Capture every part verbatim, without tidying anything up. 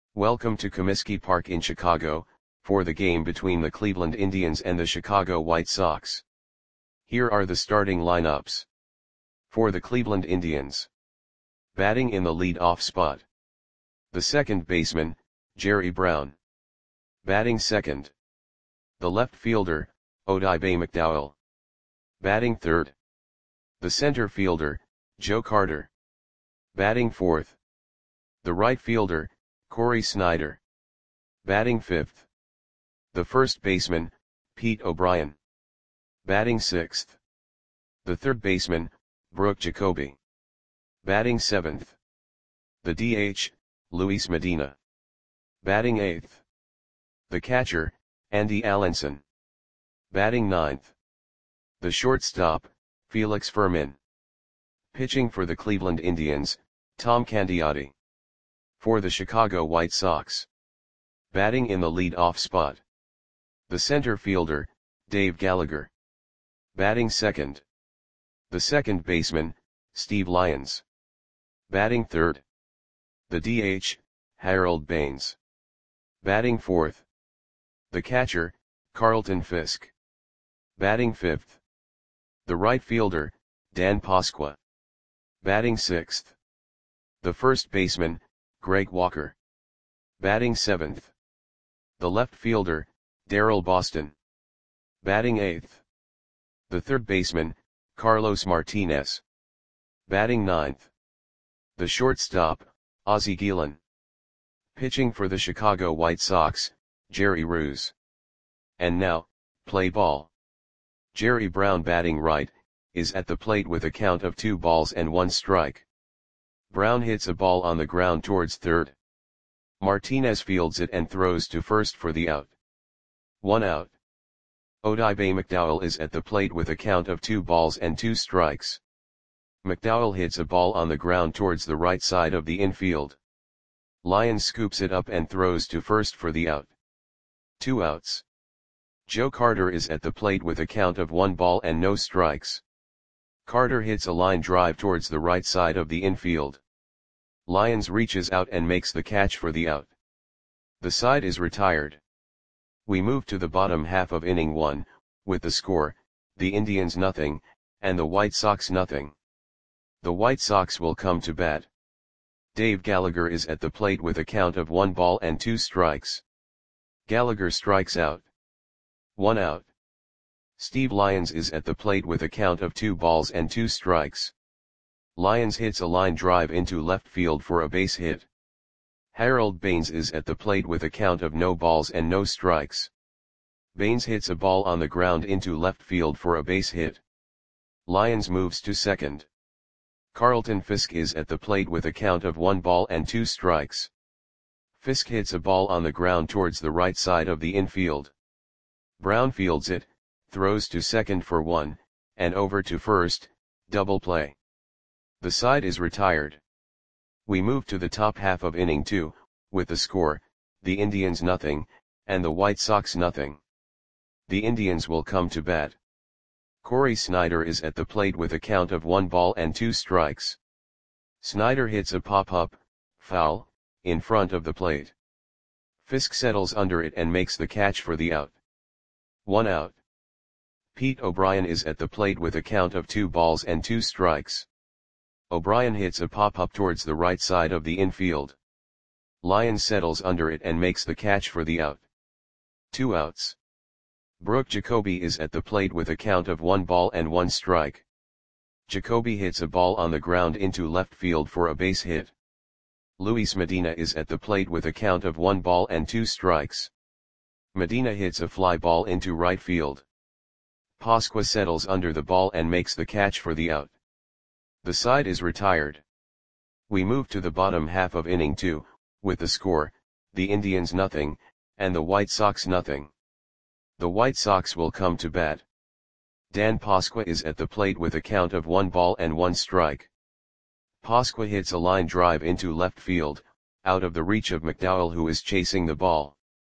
Welcome to Comiskey Park in Chicago, for the game between the Cleveland Indians and the Chicago White Sox. Here are the starting lineups. For the Cleveland Indians. Batting in the lead-off spot. The second baseman, Jerry Brown. Batting second. The left fielder, Odibe McDowell. Batting third. The center fielder, Joe Carter. Batting fourth. The right fielder, Cory Snyder. Batting fifth. The first baseman, Pete O'Brien. Batting sixth. The third baseman, Brooke Jacoby. Batting seventh. The D H, Luis Medina. Batting eighth. The catcher, Andy Allenson. Batting ninth. The shortstop, Felix Fermin. Pitching for the Cleveland Indians, Tom Candiotti. For the Chicago White Sox. Batting in the lead-off spot. The center fielder, Dave Gallagher. Batting second. The second baseman, Steve Lyons. Batting third. The D H, Harold Baines. Batting fourth. The catcher, Carlton Fisk. Batting fifth. The right fielder, Dan Pasqua. Batting sixth. The first baseman, Greg Walker. Batting seventh. The left fielder, Darryl Boston. Batting eighth. The third baseman, Carlos Martinez. Batting ninth. The shortstop, Ozzie Guillen. Pitching for the Chicago White Sox, Jerry Ruse. And now, play ball. Jerry Brown batting right, is at the plate with a count of two balls and one strike. Brown hits a ball on the ground towards third. Martinez fields it and throws to first for the out. One out. Odibe McDowell is at the plate with a count of two balls and two strikes. McDowell hits a ball on the ground towards the right side of the infield. Lyons scoops it up and throws to first for the out. Two outs. Joe Carter is at the plate with a count of one ball and no strikes. Carter hits a line drive towards the right side of the infield. Lyons reaches out and makes the catch for the out. The side is retired. We move to the bottom half of inning one, with the score, the Indians nothing, and the White Sox nothing. The White Sox will come to bat. Dave Gallagher is at the plate with a count of one ball and two strikes. Gallagher strikes out. One out. Steve Lyons is at the plate with a count of two balls and two strikes. Lyons hits a line drive into left field for a base hit. Harold Baines is at the plate with a count of no balls and no strikes. Baines hits a ball on the ground into left field for a base hit. Lyons moves to second. Carlton Fisk is at the plate with a count of one ball and two strikes. Fisk hits a ball on the ground towards the right side of the infield. Brown fields it, throws to second for one, and over to first, double play. The side is retired. We move to the top half of inning two, with the score, the Indians nothing, and the White Sox nothing. The Indians will come to bat. Cory Snyder is at the plate with a count of one ball and two strikes. Snyder hits a pop-up, foul, in front of the plate. Fisk settles under it and makes the catch for the out. One out. Pete O'Brien is at the plate with a count of two balls and two strikes. O'Brien hits a pop-up towards the right side of the infield. Lyons settles under it and makes the catch for the out. Two outs. Brooke Jacoby is at the plate with a count of one ball and one strike. Jacoby hits a ball on the ground into left field for a base hit. Luis Medina is at the plate with a count of one ball and two strikes. Medina hits a fly ball into right field. Pasqua settles under the ball and makes the catch for the out. The side is retired. We move to the bottom half of inning two, with the score, the Indians nothing, and the White Sox nothing. The White Sox will come to bat. Dan Pasqua is at the plate with a count of one ball and one strike. Pasqua hits a line drive into left field, out of the reach of McDowell who is chasing the ball.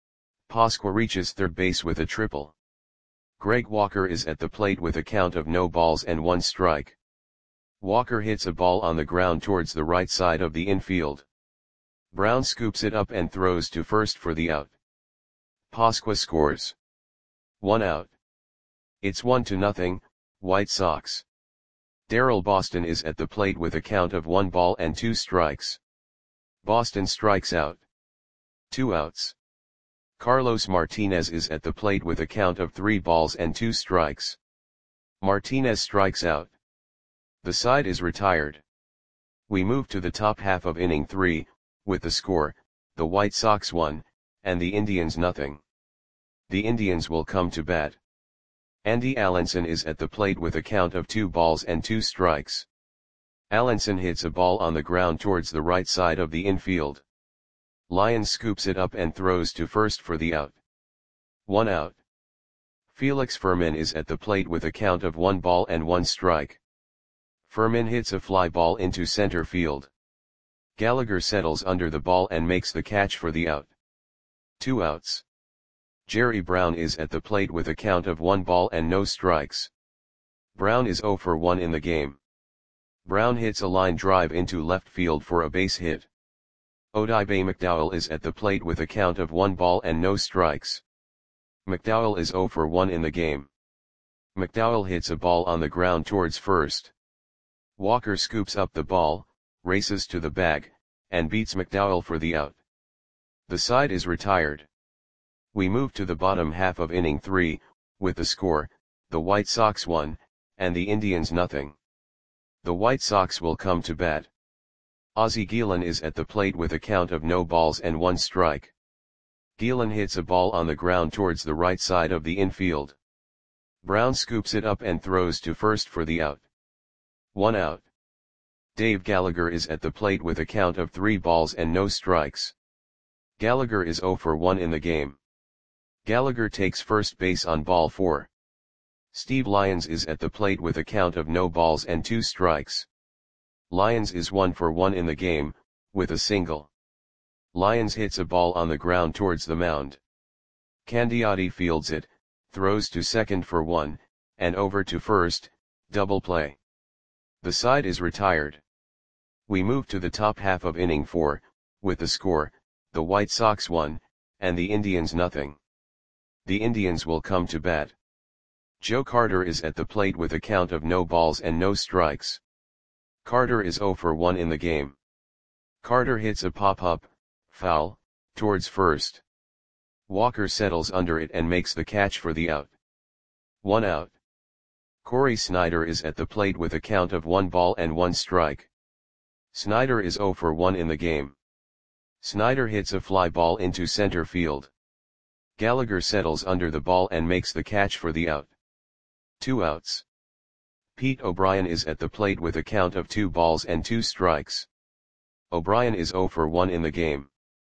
Pasqua reaches third base with a triple. Greg Walker is at the plate with a count of no balls and one strike. Walker hits a ball on the ground towards the right side of the infield. Brown scoops it up and throws to first for the out. Pasqua scores. One out. It's one to nothing, White Sox. Darryl Boston is at the plate with a count of one ball and two strikes. Boston strikes out. Two outs. Carlos Martinez is at the plate with a count of three balls and two strikes. Martinez strikes out. The side is retired. We move to the top half of inning three, with the score, the White Sox one, and the Indians nothing. The Indians will come to bat. Andy Allenson is at the plate with a count of two balls and two strikes. Allenson hits a ball on the ground towards the right side of the infield. Lyons scoops it up and throws to first for the out. One out. Felix Fermin is at the plate with a count of one ball and one strike. Fermin hits a fly ball into center field. Gallagher settles under the ball and makes the catch for the out. Two outs. Jerry Brown is at the plate with a count of one ball and no strikes. Brown is zero for one in the game. Brown hits a line drive into left field for a base hit. Odibe McDowell is at the plate with a count of one ball and no strikes. McDowell is zero for one in the game. McDowell hits a ball on the ground towards first. Walker scoops up the ball, races to the bag, and beats McDowell for the out. The side is retired. We move to the bottom half of inning three, with the score, the White Sox one, and the Indians nothing. The White Sox will come to bat. Ozzie Guillen is at the plate with a count of no balls and one strike. Guillen hits a ball on the ground towards the right side of the infield. Brown scoops it up and throws to first for the out. One out. Dave Gallagher is at the plate with a count of three balls and no strikes. Gallagher is zero for one in the game. Gallagher takes first base on ball four. Steve Lyons is at the plate with a count of no balls and two strikes. Lyons is one for one in the game, with a single. Lyons hits a ball on the ground towards the mound. Candiotti fields it, throws to second for one, and over to first, double play. The side is retired. We move to the top half of inning four, with the score, the White Sox one, and the Indians nothing. The Indians will come to bat. Joe Carter is at the plate with a count of no balls and no strikes. Carter is zero for one in the game. Carter hits a pop-up, foul, towards first. Walker settles under it and makes the catch for the out. One out. Corey Snyder is at the plate with a count of one ball and one strike. Snyder is zero for one in the game. Snyder hits a fly ball into center field. Gallagher settles under the ball and makes the catch for the out. Two outs. Pete O'Brien is at the plate with a count of two balls and two strikes. O'Brien is zero for one in the game.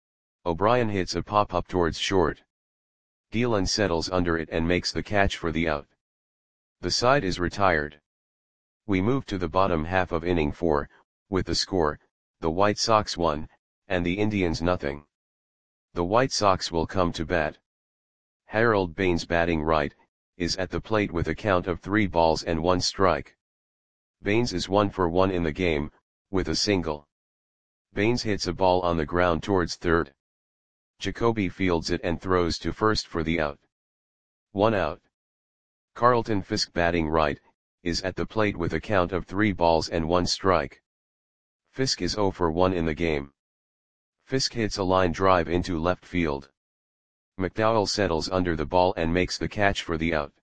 O'Brien hits a pop-up towards short. Guillen settles under it and makes the catch for the out. The side is retired. We move to the bottom half of inning four, with the score, the White Sox one, and the Indians nothing. The White Sox will come to bat. Harold Baines batting right, is at the plate with a count of three balls and one strike. Baines is one for one in the game, with a single. Baines hits a ball on the ground towards third. Jacoby fields it and throws to first for the out. One out. Carlton Fisk batting right, is at the plate with a count of three balls and one strike. Fisk is zero for one in the game. Fisk hits a line drive into left field. McDowell settles under the ball and makes the catch for the out.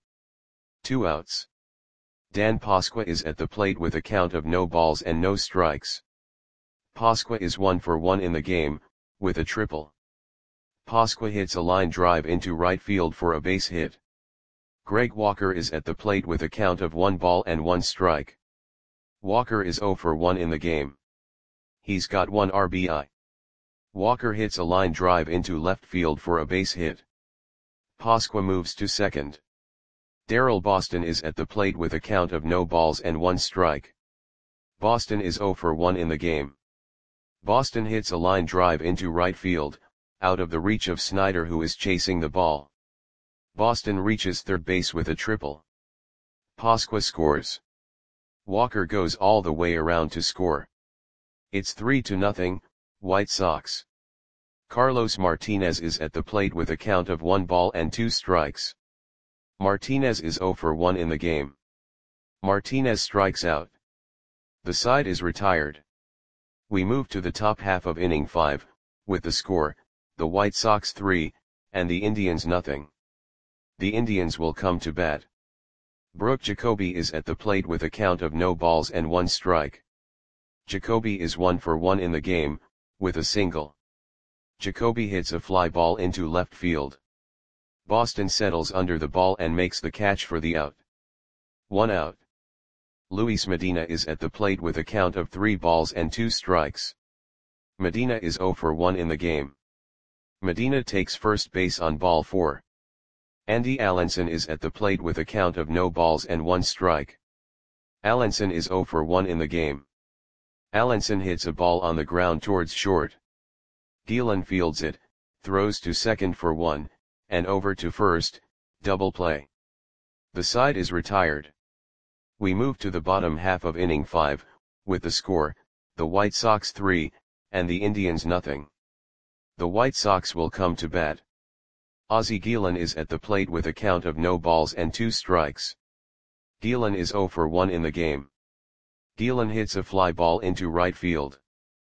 Two outs. Dan Pasqua is at the plate with a count of no balls and no strikes. Pasqua is one for one in the game, with a triple. Pasqua hits a line drive into right field for a base hit. Greg Walker is at the plate with a count of one ball and one strike. Walker is zero for one in the game. He's got one R B I. Walker hits a line drive into left field for a base hit. Pasqua moves to second. Darryl Boston is at the plate with a count of no balls and one strike. Boston is zero for one in the game. Boston hits a line drive into right field, out of the reach of Snyder who is chasing the ball. Boston reaches third base with a triple. Pasqua scores. Walker goes all the way around to score. It's three to nothing, White Sox. Carlos Martinez is at the plate with a count of one ball and two strikes. Martinez is zero for one in the game. Martinez strikes out. The side is retired. We move to the top half of inning five, with the score, the White Sox three, and the Indians nothing. The Indians will come to bat. Brooke Jacoby is at the plate with a count of no balls and one strike. Jacoby is one for one in the game, with a single. Jacoby hits a fly ball into left field. Boston settles under the ball and makes the catch for the out. One out. Luis Medina is at the plate with a count of three balls and two strikes. Medina is zero for one in the game. Medina takes first base on ball four. Andy Allenson is at the plate with a count of no balls and one strike. Allenson is zero for one in the game. Allenson hits a ball on the ground towards short. Gielan fields it, throws to second for one, and over to first, double play. The side is retired. We move to the bottom half of inning five, with the score, the White Sox three, and the Indians nothing. The White Sox will come to bat. Ozzie Gielan is at the plate with a count of no balls and two strikes. Gielan is zero for one in the game. Gielan hits a fly ball into right field.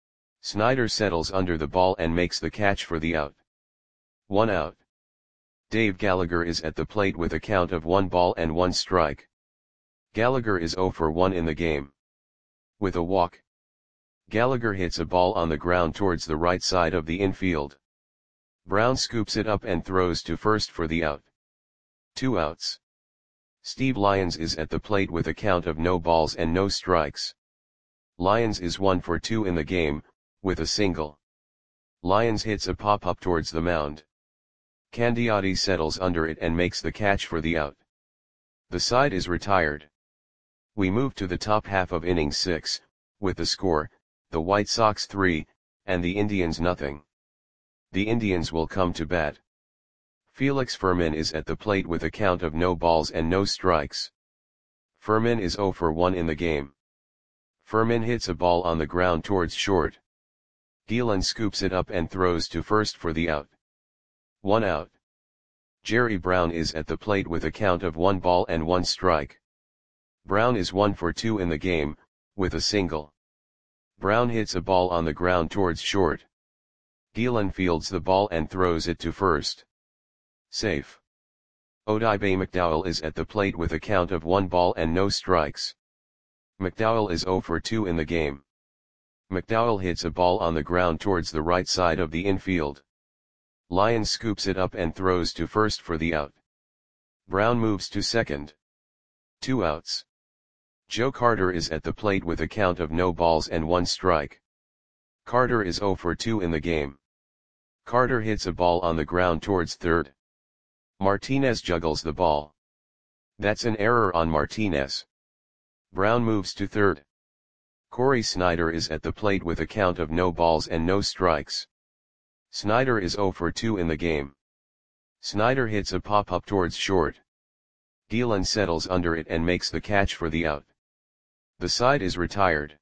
Snyder settles under the ball and makes the catch for the out. One out. Dave Gallagher is at the plate with a count of one ball and one strike. Gallagher is zero for one in the game. With a walk. Gallagher hits a ball on the ground towards the right side of the infield. Brown scoops it up and throws to first for the out. Two outs. Steve Lyons is at the plate with a count of no balls and no strikes. Lyons is one for two in the game, with a single. Lyons hits a pop-up towards the mound. Candiotti settles under it and makes the catch for the out. The side is retired. We move to the top half of inning six, with the score, the White Sox three, and the Indians nothing. The Indians will come to bat. Felix Fermin is at the plate with a count of no balls and no strikes. Fermin is zero for one in the game. Fermin hits a ball on the ground towards short. Gielan scoops it up and throws to first for the out. One out. Jerry Brown is at the plate with a count of one ball and one strike. Brown is one for two in the game, with a single. Brown hits a ball on the ground towards short. Gielan fields the ball and throws it to first. Safe. Odibe McDowell is at the plate with a count of one ball and no strikes. McDowell is zero for two in the game. McDowell hits a ball on the ground towards the right side of the infield. Lyons scoops it up and throws to first for the out. Brown moves to second. Two outs. Joe Carter is at the plate with a count of no balls and one strike. Carter is zero for two in the game. Carter hits a ball on the ground towards third. Martinez juggles the ball. That's an error on Martinez. Brown moves to third. Corey Snyder is at the plate with a count of no balls and no strikes. Snyder is zero for two in the game. Snyder hits a pop-up towards short. Gielan settles under it and makes the catch for the out. The side is retired.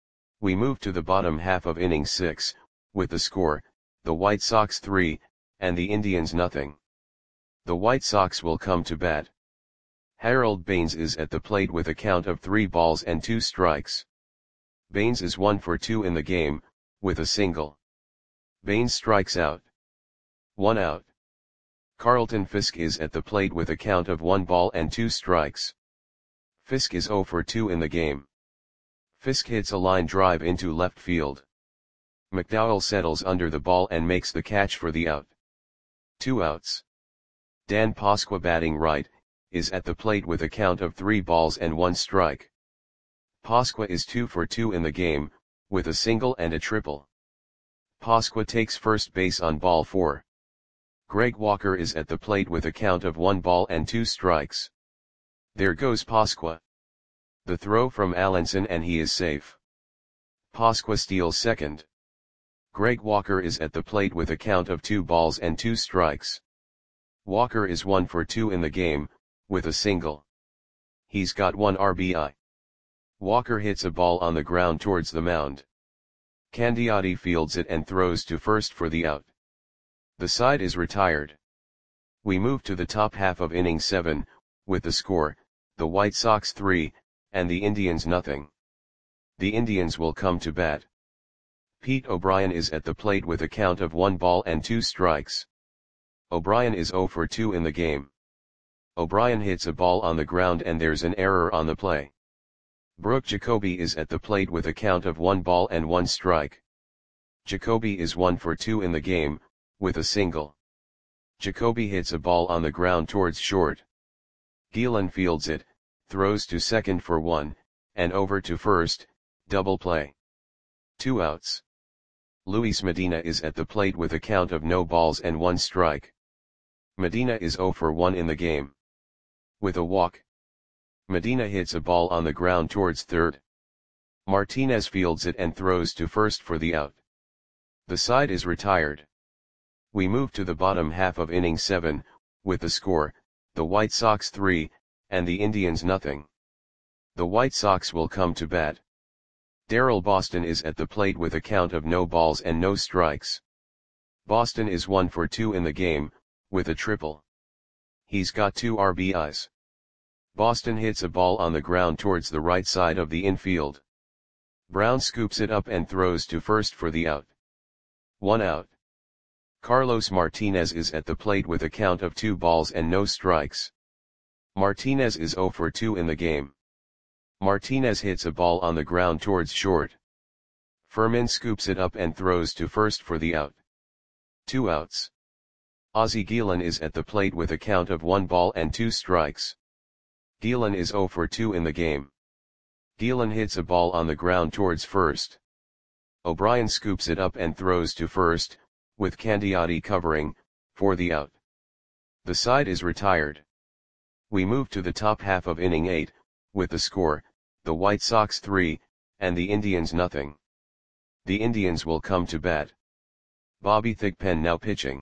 We move to the bottom half of inning six, with the score, the White Sox three, and the Indians nothing. The White Sox will come to bat. Harold Baines is at the plate with a count of three balls and two strikes. Baines is one for two in the game, with a single. Baines strikes out. One out. Carlton Fisk is at the plate with a count of one ball and two strikes. Fisk is zero for two in the game. Fisk hits a line drive into left field. McDowell settles under the ball and makes the catch for the out. Two outs. Dan Pasqua, batting right, is at the plate with a count of three balls and one strike. Pasqua is two for two in the game, with a single and a triple. Pasqua takes first base on ball four. Greg Walker is at the plate with a count of one ball and two strikes. There goes Pasqua. The throw from Allenson and he is safe. Pasqua steals second. Greg Walker is at the plate with a count of two balls and two strikes. Walker is one for two in the game, with a single. He's got one R B I. Walker hits a ball on the ground towards the mound. Candiotti fields it and throws to first for the out. The side is retired. We move to the top half of inning seven, with the score, the White Sox three, and the Indians nothing. The Indians will come to bat. Pete O'Brien is at the plate with a count of one ball and two strikes. O'Brien is oh for two in the game. O'Brien hits a ball on the ground and there's an error on the play. Brooke Jacoby is at the plate with a count of one ball and one strike. Jacoby is one for two in the game, with a single. Jacoby hits a ball on the ground towards short. Gielan fields it, throws to second for one, and over to first, double play. Two outs. Luis Medina is at the plate with a count of no balls and one strike. Medina is oh for one in the game. With a walk. Medina hits a ball on the ground towards third. Martinez fields it and throws to first for the out. The side is retired. We move to the bottom half of inning seven, with the score, the White Sox three, and the Indians nothing. The White Sox will come to bat. Darrell Boston is at the plate with a count of no balls and no strikes. Boston is one for two in the game, with a triple. He's got two R B Is. Boston hits a ball on the ground towards the right side of the infield. Brown scoops it up and throws to first for the out. One out. Carlos Martinez is at the plate with a count of two balls and no strikes. Martinez is oh for two in the game. Martinez hits a ball on the ground towards short. Furman scoops it up and throws to first for the out. Two outs. Ozzie Gielan is at the plate with a count of one ball and two strikes. Gielan is oh for two in the game. Gielan hits a ball on the ground towards first. O'Brien scoops it up and throws to first, with Candiotti covering, for the out. The side is retired. We move to the top half of inning eight, with the score, the White Sox three, and the Indians nothing. The Indians will come to bat. Bobby Thigpen now pitching.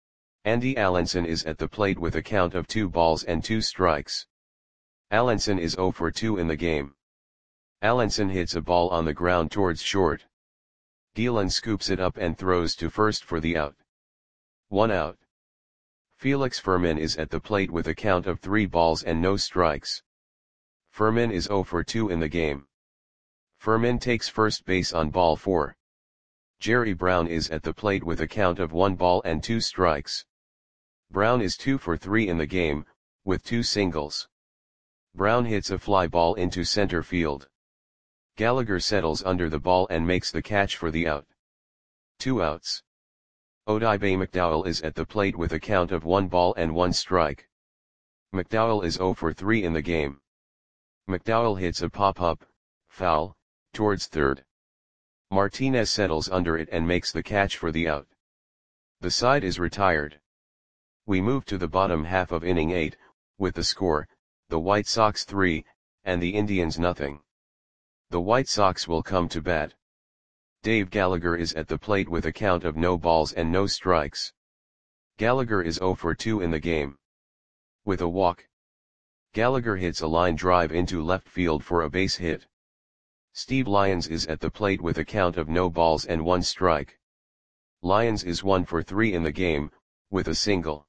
Andy Allenson is at the plate with a count of two balls and two strikes. Allenson is oh for two in the game. Allenson hits a ball on the ground towards short. Gielan scoops it up and throws to first for the out. One out. Felix Furman is at the plate with a count of three balls and no strikes. Furman is oh for two in the game. Furman takes first base on ball four. Jerry Brown is at the plate with a count of one ball and two strikes. Brown is two for three in the game, with two singles. Brown hits a fly ball into center field. Gallagher settles under the ball and makes the catch for the out. Two outs. Odibe McDowell is at the plate with a count of one ball and one strike. McDowell is oh for three in the game. McDowell hits a pop-up, foul, towards third. Martinez settles under it and makes the catch for the out. The side is retired. We move to the bottom half of inning eight, with the score, the White Sox three, and the Indians nothing. The White Sox will come to bat. Dave Gallagher is at the plate with a count of no balls and no strikes. Gallagher is oh for two in the game. With a walk. Gallagher hits a line drive into left field for a base hit. Steve Lyons is at the plate with a count of no balls and one strike. Lyons is one for three in the game, with a single.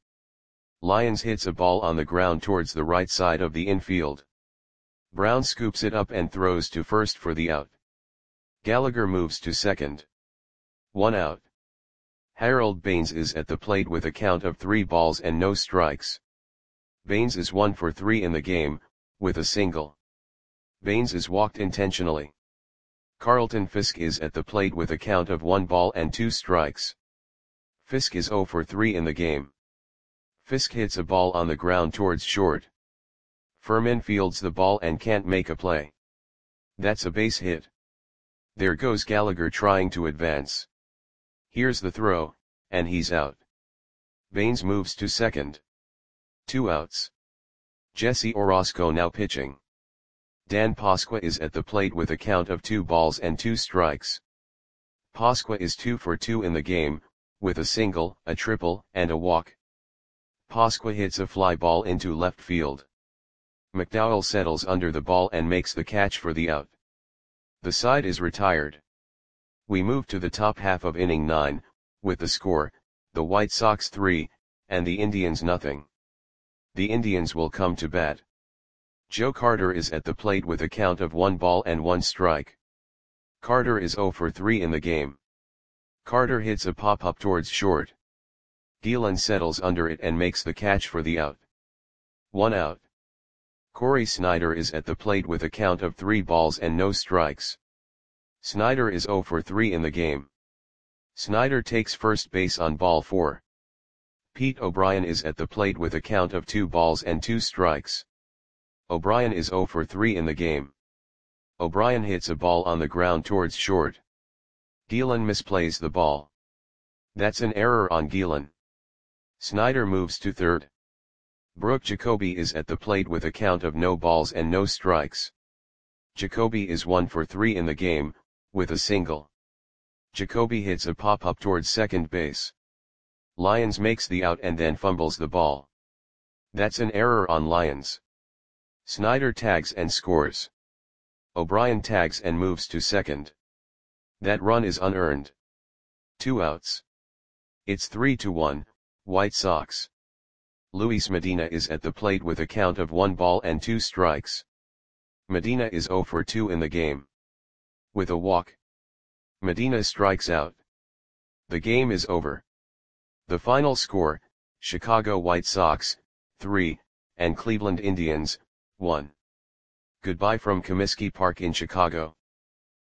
Lyons hits a ball on the ground towards the right side of the infield. Brown scoops it up and throws to first for the out. Gallagher moves to second. One out. Harold Baines is at the plate with a count of three balls and no strikes. Baines is one for three in the game, with a single. Baines is walked intentionally. Carlton Fisk is at the plate with a count of one ball and two strikes. Fisk is oh for three in the game. Fisk hits a ball on the ground towards short. Furman fields the ball and can't make a play. That's a base hit. There goes Gallagher trying to advance. Here's the throw, and he's out. Baines moves to second. Two outs. Jesse Orosco now pitching. Dan Pasqua is at the plate with a count of two balls and two strikes. Pasqua is two for two in the game, with a single, a triple, and a walk. Pasqua hits a fly ball into left field. McDowell settles under the ball and makes the catch for the out. The side is retired. We move to the top half of inning nine, with the score, the White Sox three, and the Indians nothing. The Indians will come to bat. Joe Carter is at the plate with a count of one ball and one strike. Carter is oh for three in the game. Carter hits a pop-up towards short. Gielan settles under it and makes the catch for the out. One out. Corey Snyder is at the plate with a count of three balls and no strikes. Snyder is oh for three in the game. Snyder takes first base on ball four. Pete O'Brien is at the plate with a count of two balls and two strikes. O'Brien is oh for three in the game. O'Brien hits a ball on the ground towards short. Gielan misplays the ball. That's an error on Gielan. Snyder moves to third. Brooke Jacoby is at the plate with a count of no balls and no strikes. Jacoby is one for three in the game, with a single. Jacoby hits a pop-up towards second base. Lyons makes the out and then fumbles the ball. That's an error on Lyons. Snyder tags and scores. O'Brien tags and moves to second. That run is unearned. Two outs. It's three to one, White Sox. Luis Medina is at the plate with a count of one ball and two strikes. Medina is oh for two in the game. With a walk, Medina strikes out. The game is over. The final score, Chicago White Sox, three, and Cleveland Indians, one. Goodbye from Comiskey Park in Chicago.